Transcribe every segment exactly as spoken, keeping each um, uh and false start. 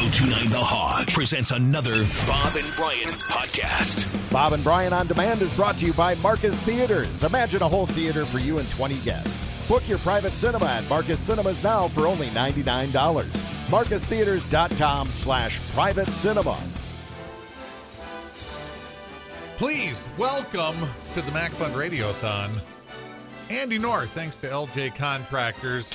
ten twenty-nine The Hog presents another Bob and Brian podcast. Bob and Brian On Demand is brought to you by Marcus Theaters. Imagine a whole theater for you and twenty guests. Book your private cinema at Marcus Cinemas now for only ninety-nine dollars. MarcusTheaters.com slash private cinema. Please welcome to the Mac Fund Radiothon, Andy North, thanks to L J Contractors.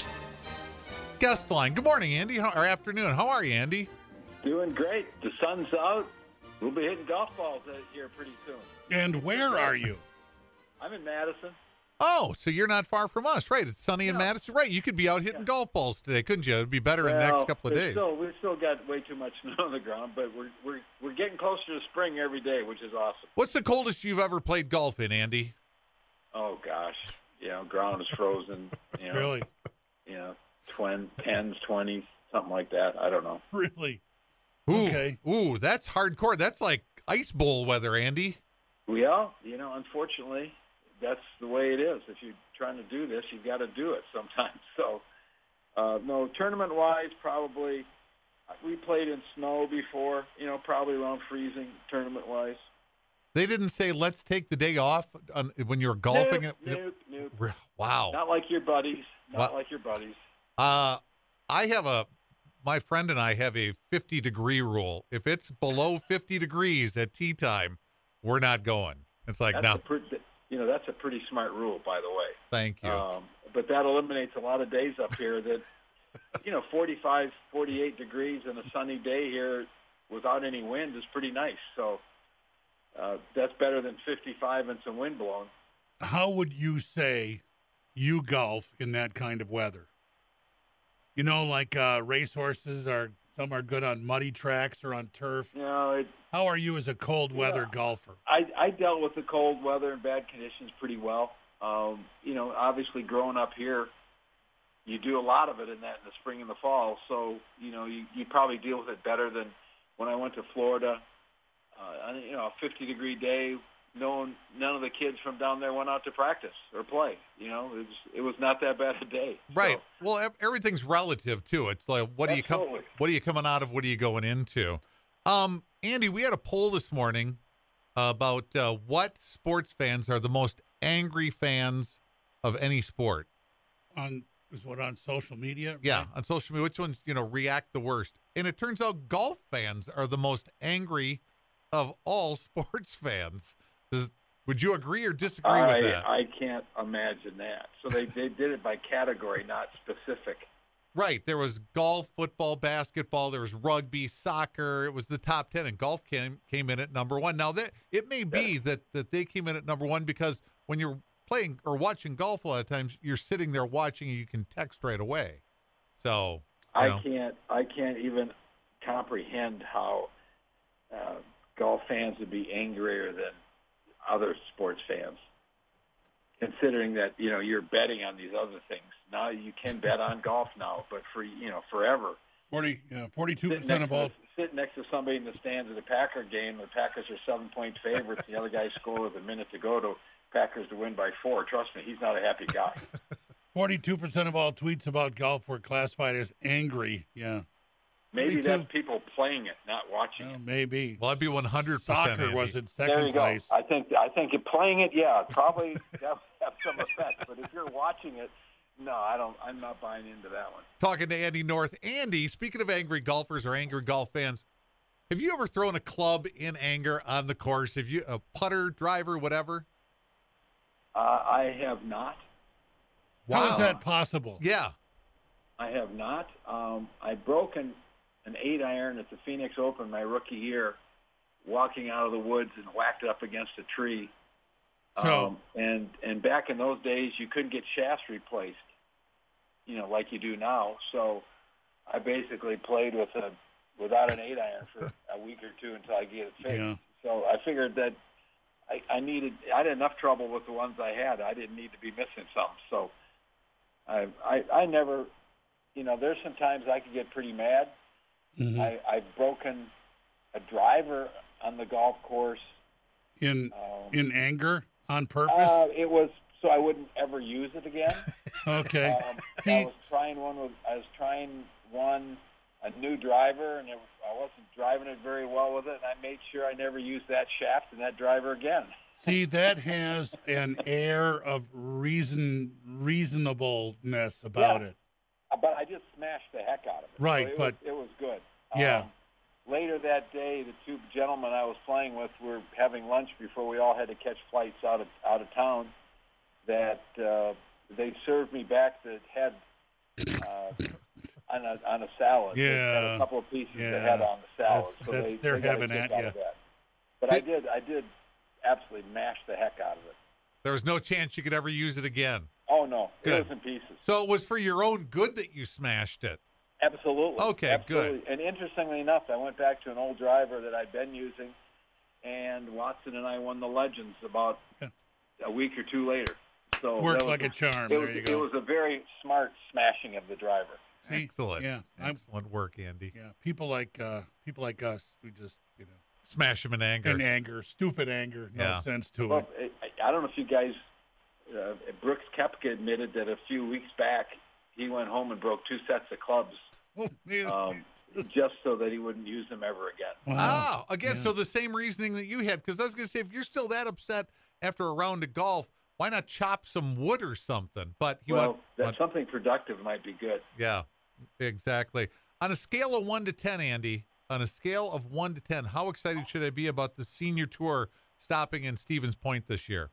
Guest line. Good morning, Andy. How, or afternoon. How are you, Andy? Doing great. The sun's out. We'll be hitting golf balls here pretty soon. And where are you? I'm in Madison. Oh, so you're not far from us, right? It's sunny in No. Madison, right? You could be out hitting Yeah. golf balls today, couldn't you? It'd be better in the Well, next couple of there's days. Still, we've still got way too much snow on the ground, but we're we're we're getting closer to spring every day, which is awesome. What's the coldest you've ever played golf in, Andy? Oh gosh, you know, ground is frozen. You know, Really? You know, twin, tens, twenties, something like that. I don't know. Really? Ooh, Okay. ooh, that's hardcore. That's like ice bowl weather, Andy. Well, you know, unfortunately, that's the way it is. If you're trying to do this, you've got to do it sometimes. So, uh, no, tournament-wise, probably we played in snow before. You know, probably around freezing tournament-wise. They didn't say, let's take the day off on, when you're golfing. Nope, nope, nope. Wow. Not like your buddies. Not Wow. like your buddies. Uh, I have a, my friend and I have a fifty degree rule. If it's below fifty degrees at tea time, we're not going. It's like, That's no, a pretty, you know, that's a pretty smart rule, by the way. thank you. Um, but that eliminates a lot of days up here that, you know, forty-five, forty-eight degrees and a sunny day here without any wind is pretty nice. So uh, that's better than fifty-five and some wind blowing. How would you say you golf in that kind of weather? You know, like uh, racehorses are, some are good on muddy tracks or on turf. You know, it, How are you as a cold weather Yeah. golfer? I, I dealt with the cold weather and bad conditions pretty well. Um, you know, obviously growing up here, you do a lot of it in that in the spring and the fall. So, you know, you, you probably deal with it better than when I went to Florida. Uh, you know, a fifty-degree day, no one, none of the kids from down there went out to practice or play. You know, it was, it was not that bad a day. Right. So, Well, ev- everything's relative too. It's like, what are you come, Absolutely. what are you coming out of? What are you going into? Um, Andy, we had a poll this morning about uh, what sports fans are the most angry fans of any sport. On is what on social media? Yeah, right? on social media, which ones, you know, react the worst? And it turns out golf fans are the most angry of all sports fans. Does, would you agree or disagree I, with that? I can't imagine that. So they, they did it by category, not specific. Right. There was golf, football, basketball. There was rugby, soccer. It was the top ten, and golf came came in at number one. Now, that it may be that, that they came in at number one because when you're playing or watching golf, a lot of times you're sitting there watching and you can text right away. So you I know. can't. I can't even comprehend how uh, golf fans would be angrier than other sports fans, considering that you know you're betting on these other things. Now you can bet on golf now, but for you know forever. Forty, yeah, forty-two Sitting percent next, of all. to, sitting next to somebody in the stands at a Packer game, the Packers are seven-point favorites. The other guy score with a minute to go to Packers to win by four. Trust me, he's not a happy guy. Forty-two percent of all tweets about golf were classified as angry. Yeah, Maybe Me too. that's people playing it, not watching well, it. maybe. Well, I'd be one hundred percent. Soccer was in There second you go. place. I think I think it- playing it, yeah, probably that would have some effect. But if you're watching it, no, I don't. I'm not buying into that one. Talking to Andy North. Andy, speaking of angry golfers or angry golf fans, have you ever thrown a club in anger on the course? Have you a putter, driver, whatever? Uh, I have not. How is Wow. that possible? Yeah. I have not. Um, I broke an, an eight iron at the Phoenix Open my rookie year, walking out of the woods and whacked it up against a tree. So- Um, and and back in those days, you couldn't get shafts replaced, you know, like you do now. So I basically played with a without an eight iron for a week or two until I get it fixed. Yeah. So I figured that I, I needed. I had enough trouble with the ones I had. I didn't need to be missing some. So I I, I never, you know, there's some times I could get pretty mad. Mhm. I, I've broken a driver on the golf course. In Um, in anger on purpose. Uh, it was so I wouldn't ever use it again. okay. Um, I was trying one with I was trying one a new driver, and it, I wasn't driving it very well with it, and I made sure I never used that shaft and that driver again. See, that has an air of reason, reasonableness about Yeah. it. But I just smashed the heck out of it. Right, So it but- was, it was good. Yeah. Um, later that day, the two gentlemen I was playing with were having lunch before we all had to catch flights out of out of town. That uh, they served me back the head uh, on a on a salad. They had Yeah. a couple of pieces Yeah. of head on the salad. That's- so that's- they, they're they got a having kick at out ya. of that. But I did I did absolutely mash the heck out of it. There was no chance you could ever use it again. Oh no, Good. it was in pieces. So it was for your own good that you smashed it. Absolutely. Okay, Absolutely. good. And interestingly enough, I went back to an old driver that I'd been using, and Watson and I won the Legends about Yeah. a week or two later. So Worked that was like a charm. It There was, you go. It was a very smart smashing of the driver. See? Excellent. Yeah, I'm- Excellent work, Andy. Yeah, people like uh, people like us, we just, you know, Smash him in anger. in anger, stupid anger, no Yeah. sense to Well, it. I, I don't know if you guys, uh, Brooks Koepka admitted that a few weeks back he went home and broke two sets of clubs Oh, man. um, just so that he wouldn't use them ever again. Wow. Oh, again, Yeah. so the same reasoning that you had, because I was going to say, if you're still that upset after a round of golf, why not chop some wood or something? But he well, went, that went- something productive might be good. yeah, exactly. On a scale of one to ten, Andy, on a scale of one to ten, how excited should I be about the senior tour stopping in Stevens Point this year?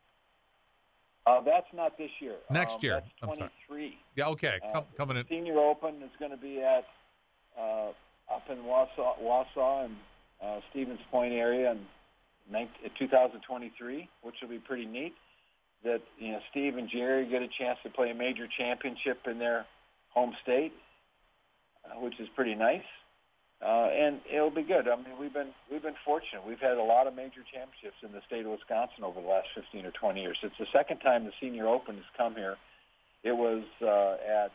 Uh, that's not this year. Next Um, year. That's I'm sorry. twenty-three. Yeah, okay, Uh, come, coming in. Senior Open is going to be at uh, up in Wausau, Wausau and uh, Stevens Point area in nineteen, two thousand twenty-three, which will be pretty neat. That you know, Steve and Jerry get a chance to play a major championship in their home state, uh, which is pretty nice. Uh, and it'll be good. I mean, we've been we've been fortunate. We've had a lot of major championships in the state of Wisconsin over the last fifteen or twenty years. It's the second time the Senior Open has come here. It was uh, at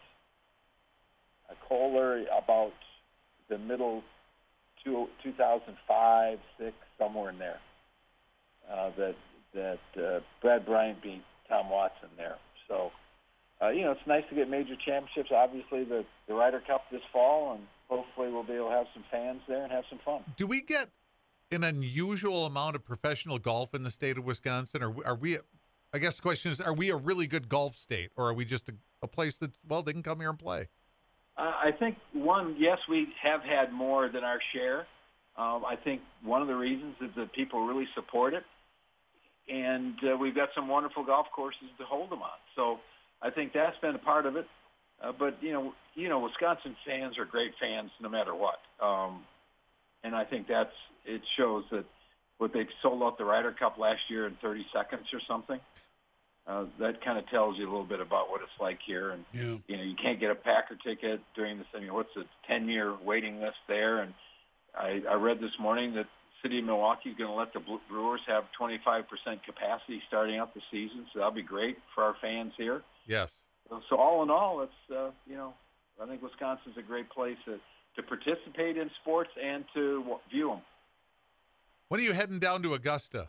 a Kohler about the middle two, two thousand five, six, somewhere in there. Uh, that that uh, Brad Bryant beat Tom Watson there. So, uh, you know, it's nice to get major championships. Obviously, the, the Ryder Cup this fall, and hopefully we'll be able to have some fans there and have some fun. Do we get an unusual amount of professional golf in the state of Wisconsin? Or are we, I guess the question is, are we a really good golf state? Or are we just a, a place that, well, they can come here and play? Uh, I think, one, yes, we have had more than our share. Um, I think one of the reasons is that people really support it. And uh, we've got some wonderful golf courses to hold them on. So I think that's been a part of it. Uh, but, you know, you know, Wisconsin fans are great fans no matter what. Um, and I think that's, it shows that what they sold out the Ryder Cup last year in thirty seconds or something. Uh, that kind of tells you a little bit about what it's like here. And, Yeah. you know, you can't get a Packer ticket during this, I mean, what's the ten-year waiting list there? And I, I read this morning that the city of Milwaukee is going to let the Brewers have twenty-five percent capacity starting out the season, so that'll be great for our fans here. Yes. So, so all in all, it's, uh, you know, I think Wisconsin's a great place to, to participate in sports and to w- view them. When are you heading down to Augusta?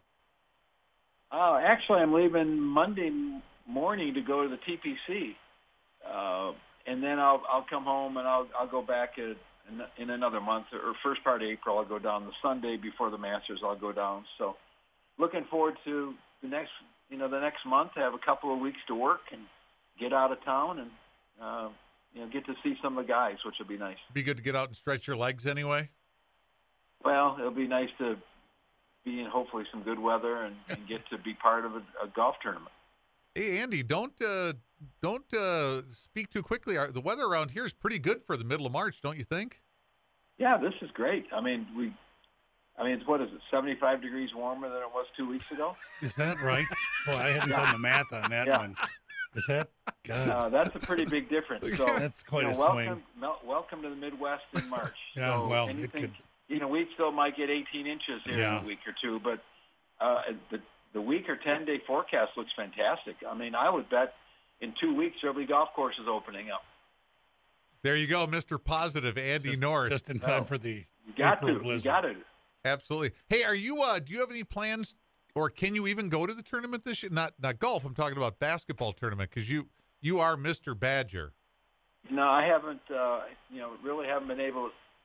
Uh, actually, I'm leaving Monday morning to go to the T P C, uh, and then I'll I'll come home and I'll I'll go back in, in another month or first part of April. I'll go down the Sunday before the Masters. I'll go down. So, looking forward to the next you know the next month. I have a couple of weeks to work and get out of town and uh, you know get to see some of the guys, which will be nice. Be good to get out and stretch your legs anyway. Well, it'll be nice to be in hopefully some good weather and, and get to be part of a, a golf tournament. Hey, Andy, don't uh, don't uh, speak too quickly. Our, the weather around here is pretty good for the middle of March, don't you think? Yeah, this is great. I mean, we, I mean, it's, what is it, seventy-five degrees warmer than it was two weeks ago? Is that right? Boy, I hadn't done the math on that Yeah. one. Is that? God. Uh, that's a pretty big difference. So, That's quite you know, a welcome, swing. mel- welcome to the Midwest in March. Yeah, so well, it anything, could- you know, we still might get eighteen inches here Yeah. in a week or two, but uh, the the week or ten day forecast looks fantastic. I mean, I would bet in two weeks there'll be golf courses opening up. There you go, Mister Positive, Andy Just, North. just in time Oh, for the You got April to, blizzard. you got to. Absolutely. Hey, are you? Uh, do you have any plans, or can you even go to the tournament this year? Not not golf. I'm talking about basketball tournament because you you are Mister Badger. No, I haven't. Uh, you know, really haven't been able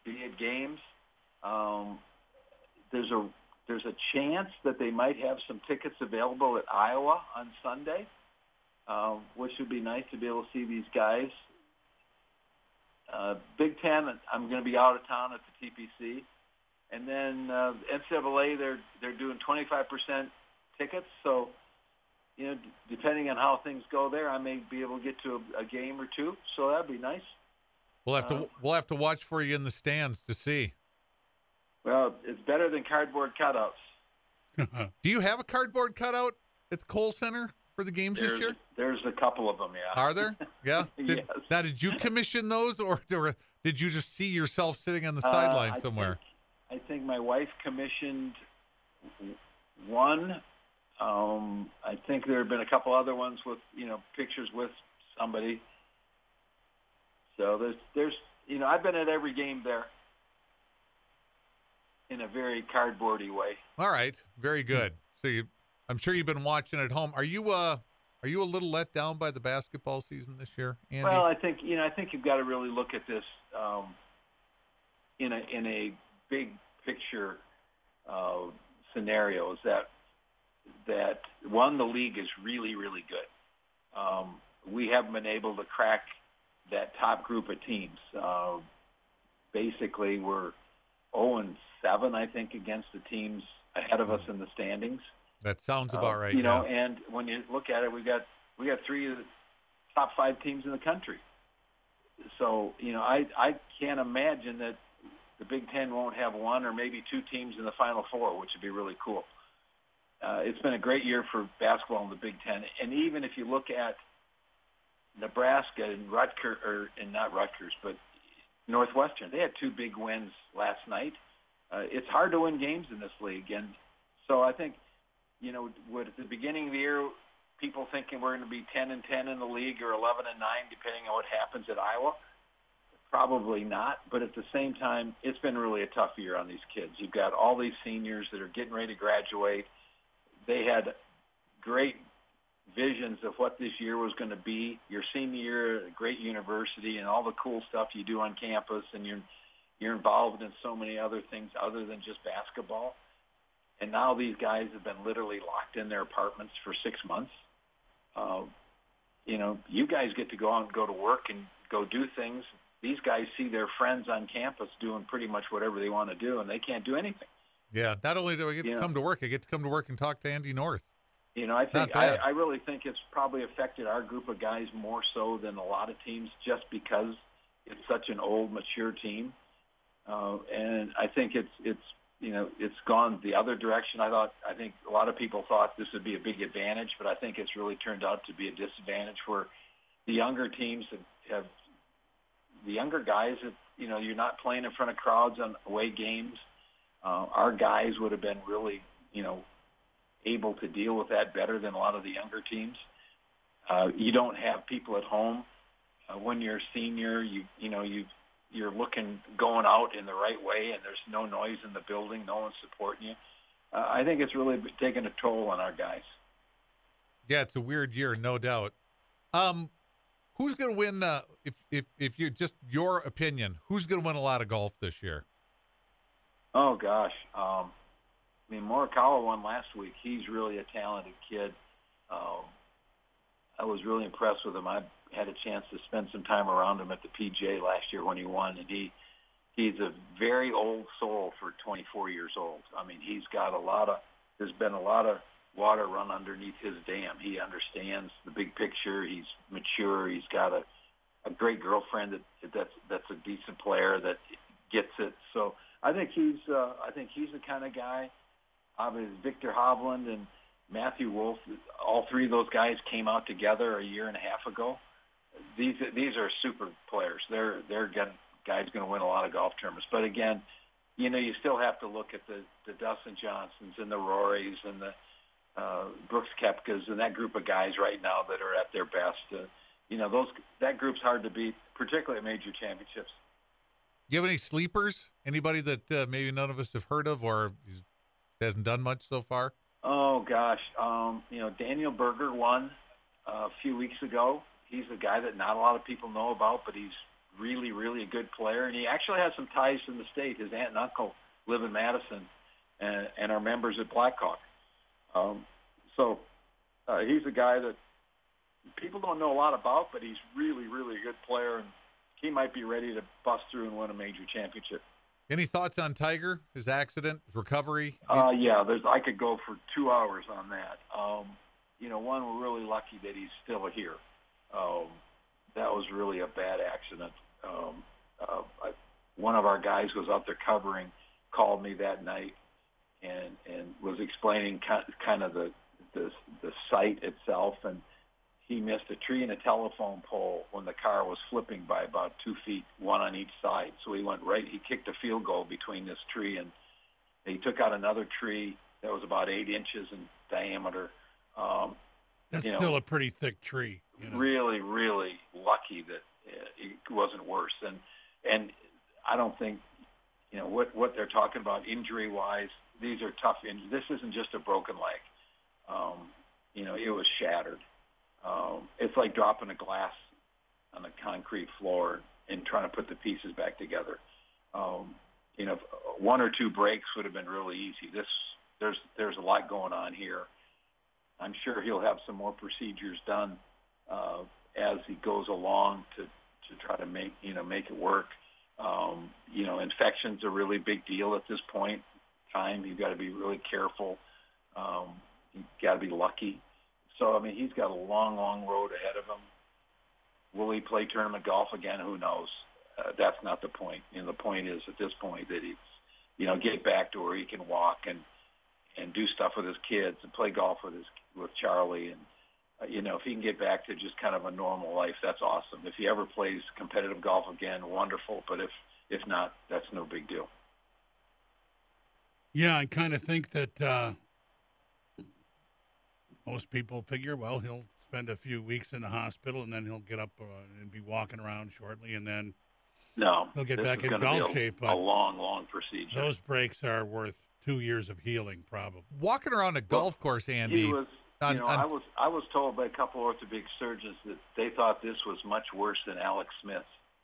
be at games. Um, there's a there's a chance that they might have some tickets available at Iowa on Sunday, um, which would be nice to be able to see these guys. Uh, Big Ten, I'm going to be out of town at the T P C, and then uh, N C double A, they're they're doing twenty-five percent tickets. So, you know, d- depending on how things go there, I may be able to get to a, a game or two. So that'd be nice. We'll have to Uh, we'll have to watch for you in the stands to see. Well, it's better than cardboard cutouts. Do you have a cardboard cutout at the Kohl Center for the games There's this year? there's a couple of them, yeah. Are there? Yeah. Did, Yes. Now, did you commission those, or, or did you just see yourself sitting on the Uh, sideline I somewhere? Think, I think my wife commissioned w- one. Um, I think there have been a couple other ones with, you know, pictures with somebody. So there's, there's, you know, I've been at every game there in a very cardboardy way. All right, very good. So you, I'm sure you've been watching at home. Are you uh, are you a little let down by the basketball season this year, Andy? Well, I think you know. I think you've got to really look at this um, in a in a big picture uh, scenario. Is that that one, the league is really really good. Um, we haven't been able to crack that top group of teams. Uh, basically, we're oh and seven, I think, against the teams ahead of us in the standings. That sounds about Uh, right. You know, yeah. and when you look at it, we got we got three of the top five teams in the country. So you know, I I can't imagine that the Big Ten won't have one or maybe two teams in the Final Four, which would be really cool. Uh, it's been a great year for basketball in the Big Ten, and even if you look at Nebraska and Rutgers, or and not Rutgers, but Northwestern, they had two big wins last night. Uh, it's hard to win games in this league, and so I think, you know, would at the beginning of the year, people thinking we're going to be ten and ten in the league or eleven and nine, depending on what happens at Iowa. Probably not, but at the same time, it's been really a tough year on these kids. You've got all these seniors that are getting ready to graduate. They had great visions of what this year was going to be. Your senior year at a great university and all the cool stuff you do on campus, and you're you're involved in so many other things other than just basketball. And now these guys have been literally locked in their apartments for six months. Uh, you know, you guys get to go out and go to work and go do things. These guys see their friends on campus doing pretty much whatever they want to do, and they can't do anything. Yeah, not only do I get You to know. come to work, I get to come to work and talk to Andy North. You know, I think Not I, bad. I really think it's probably affected our group of guys more so than a lot of teams, just because it's such an old, mature team. Uh, and I think it's it's you know it's gone the other direction. I thought I think a lot of people thought this would be a big advantage, but I think it's really turned out to be a disadvantage for the younger teams that have the younger guys. That, you know, you're not playing in front of crowds on away games. Uh, our guys would have been really, you know, able to deal with that better than a lot of the younger teams. Uh, you don't have people at home. Uh, when you're a senior, you you know you you're looking going out in the right way, and there's no noise in the building, no one's supporting you. Uh, I think it's really taken a toll on our guys. Yeah, it's a weird year, no doubt. Um, who's going to win? Uh, if if if you just your opinion, who's going to win a lot of golf this year? Oh gosh, um, I mean Morikawa won last week. He's really a talented kid. Um, I was really impressed with him. I had a chance to spend some time around him at the P G A last year when he won, and he he's a very old soul for twenty-four years old. I mean, he's got a lot of there's been a lot of water run underneath his dam. He understands the big picture. He's mature. He's got a a great girlfriend that that's that's a decent player that gets it. So I think he's uh, I think he's the kind of guy. Obviously, Victor Hovland and Matthew Wolff, all three of those guys came out together a year and a half ago. These these are super players. They're they're gonna, guys going to win a lot of golf tournaments. But again, you know, you still have to look at the, the Dustin Johnsons and the Rorys and the uh, Brooks Koepkas and that group of guys right now that are at their best. Uh, you know, those that group's hard to beat, particularly at major championships. Do you have any sleepers? Anybody that uh, maybe none of us have heard of or hasn't done much so far? Oh gosh, um, you know, Daniel Berger won uh, a few weeks ago. He's a guy that not a lot of people know about, but he's really, really a good player, and he actually has some ties in the state. His aunt and uncle live in Madison and, and are members at Blackhawk. Um, so uh, he's a guy that people don't know a lot about, but he's really, really a good player, and he might be ready to bust through and win a major championship. Any thoughts on Tiger, his accident, his recovery? Uh, yeah, there's. I could go for two hours on that. Um, you know, one, we're really lucky that he's still here. Um, that was really a bad accident. Um, uh, I, one of our guys who was out there covering called me that night and and was explaining kind of the the, the site itself, and he missed a tree and a telephone pole when the car was flipping by about two feet, one on each side. So he went right, he kicked a field goal between this tree, and he took out another tree that was about eight inches in diameter. Um, That's you know, still a pretty thick tree. You know? Really, really lucky that it wasn't worse. And and I don't think, you know, what, what they're talking about injury-wise, these are tough injuries. This isn't just a broken leg. Um, you know, it was shattered. Um, it's like dropping a glass on a concrete floor and trying to put the pieces back together. Um, you know, one or two breaks would have been really easy. This there's there's a lot going on here. I'm sure he'll have some more procedures done uh, as he goes along to, to try to make you know make it work. Um, you know, infection's a really big deal at this point in time. You've got to be really careful. Um, you've got to be lucky. So, I mean, he's got a long, long road ahead of him. Will he play tournament golf again? Who knows? Uh, that's not the point. You know, the point is at this point that he's, you know, get back to where he can walk and and do stuff with his kids and play golf with his with Charlie. And, uh, you know, if he can get back to just kind of a normal life, that's awesome. If he ever plays competitive golf again, wonderful. But if, if not, that's no big deal. Yeah, I kind of think that uh, most people figure, well, he'll spend a few weeks in the hospital and then he'll get up uh, and be walking around shortly, and then no, he'll get this back is in gonna golf be a, shape. A But long, long procedure. those breaks are worth two years of healing, probably. Walking around a golf course, Andy. He was, on, you know, on, I was I was told by a couple of orthopedic surgeons that they thought this was much worse than Alex Smith.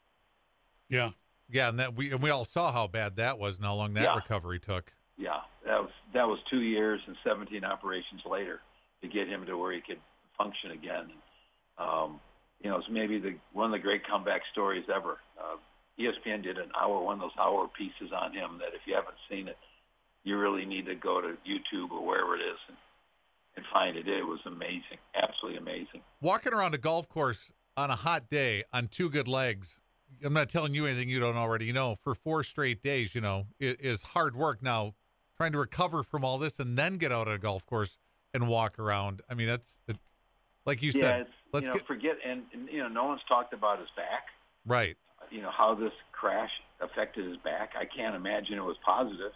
Yeah. Yeah, and that we and we all saw how bad that was and how long that Yeah. recovery took. Yeah, that was that was two years and seventeen operations later to get him to where he could function again. Um, you know, it's maybe the one of the great comeback stories ever. Uh, E S P N did an hour, one of those hour pieces on him that if you haven't seen it, you really need to go to YouTube or wherever it is and, and find it. It was amazing, absolutely amazing. Walking around a golf course on a hot day on two good legs, I'm not telling you anything you don't already know, for four straight days, you know, is, is hard work. Now, trying to recover from all this and then get out on a golf course and walk around, I mean, that's, it, like you yeah, said, it's, let's you know, get, forget, and, and, you know, no one's talked about his back. right. You know, how this crash affected his back. I can't imagine it was positive.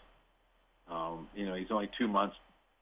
Um, you know, he's only two months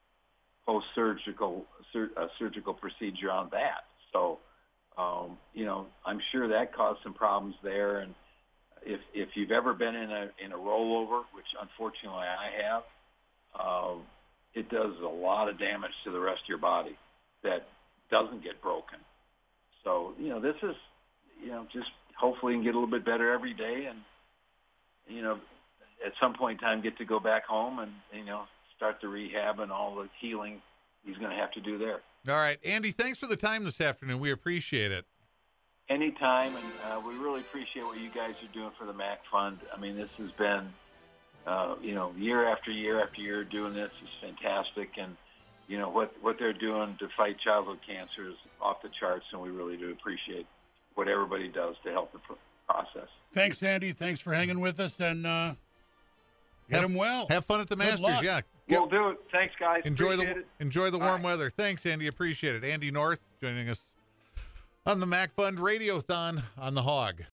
post-surgical sur- uh, surgical procedure on that. So, um, you know, I'm sure that caused some problems there. And if if you've ever been in a in a rollover, which unfortunately I have, uh, it does a lot of damage to the rest of your body that doesn't get broken. So, you know, this is, you know, just hopefully can get a little bit better every day, and you know, at some point in time, get to go back home and you know start the rehab and all the healing he's going to have to do there. All right, Andy, thanks for the time this afternoon. We appreciate it. Anytime, and uh, we really appreciate what you guys are doing for the MAC Fund. I mean, this has been, uh, you know, year after year after year doing this is fantastic, and you know what what they're doing to fight childhood cancer is off the charts, and we really do appreciate what everybody does to help the pr- process. Thanks, Andy. Thanks for hanging with us, and uh, get Have- him well. Have fun at the Good Masters. luck. Yeah. We'll do it. Thanks, guys. Enjoy Appreciate the it. enjoy the warm Bye. weather. Thanks, Andy. Appreciate it. Andy North joining us on the Mac Fund Radiothon on the Hog.